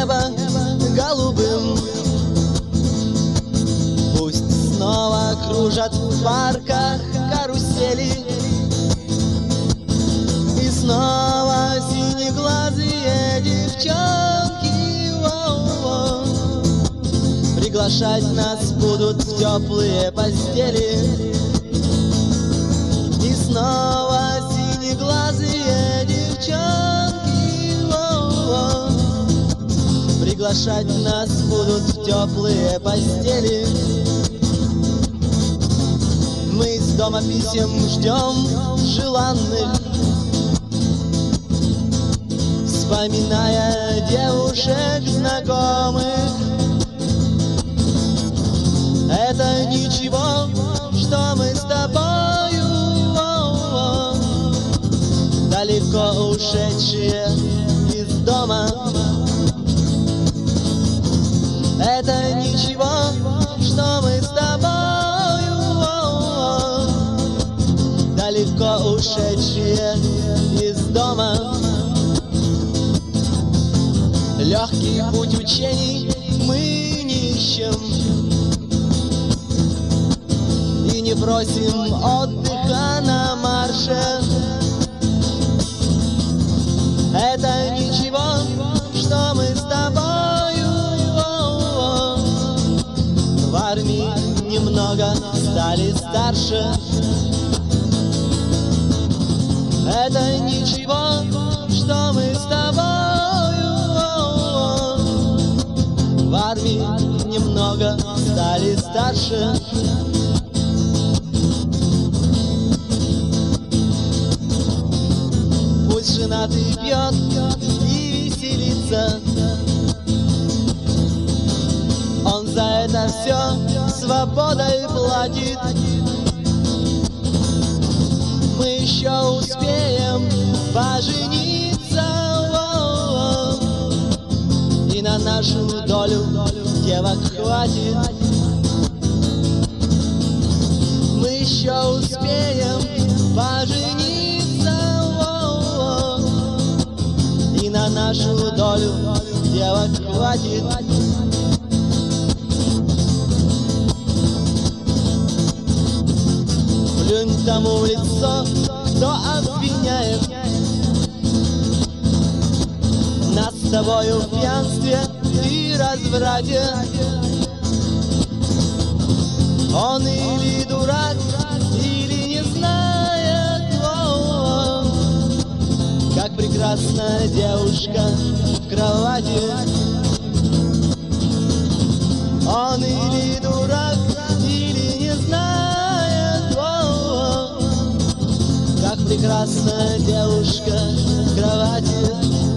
небо голубым. Пусть снова кружат в парках карусели, и снова синеглазые девчонки приглашать нас будут в теплые постели. И снова синеглазые девчонки приглашать нас будут в теплые постели. Мы из дома писем ждем желанных, вспоминая девушек знакомых. Это ничего, что мы с тобою далеко ушедшие из дома. Это ничего, что мы с тобою далеко ушедшие из дома. Легкий путь учений мы не ищем и не просим отдыха на марше. Это ничего, что мы с тобою в армии немного стали старше. Это ничего, что мы с тобою в армии немного стали старше. Пусть женатый пьет и веселится, он за это все свободой платит. Мы еще успеем пожениться, и на нашу долю девок хватит. Мы еще успеем пожениться, и на нашу долю девок хватит. Плюнь тому в лицо, кто обвиняет нас с тобою в пьянстве и разврате. Он или дурак, или не знает, как прекрасна девушка в кровати. Он или дурак, или не знает, как прекрасна девушка в кровати.